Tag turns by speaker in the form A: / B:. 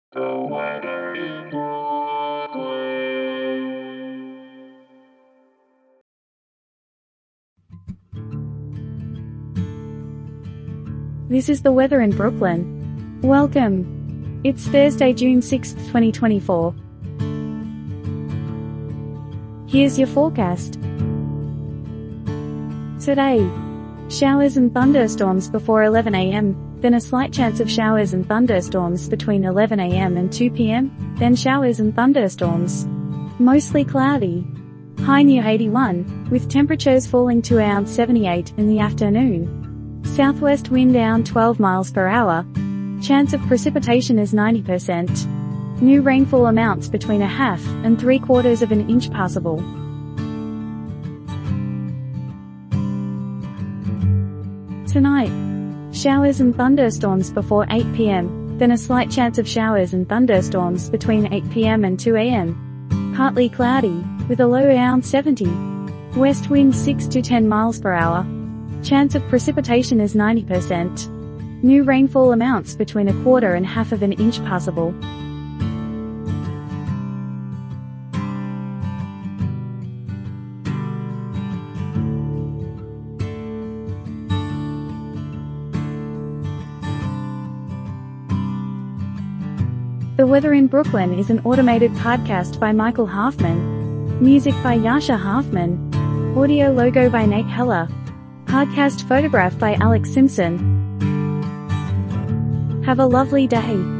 A: The weather in Brooklyn.
B: This is the weather in Brooklyn. Welcome. It's Thursday, June 6, 2024. Here's your forecast. Today, showers and thunderstorms before 11 a.m., then a slight chance of showers and thunderstorms between 11 a.m. and 2 p.m., then showers and thunderstorms. Mostly cloudy. High near 81, with temperatures falling to around 78 in the afternoon. Southwest wind down 12 miles per hour. Chance of precipitation is 90%. New rainfall amounts between 1/2 and 3/4 of an inch possible. Tonight, showers and thunderstorms before 8 p.m., then a slight chance of showers and thunderstorms between 8 p.m. and 2 a.m. Partly cloudy, with a low around 70. West wind 6 to 10 miles per hour. Chance of precipitation is 90%. New rainfall amounts between 1/4 and 1/2 of an inch possible. The Weather in Brooklyn is an automated podcast by Michael Hoffman. Music by Yasha Hoffman. Audio logo by Nate Heller. Podcast photograph by Alex Simpson. Have a lovely day.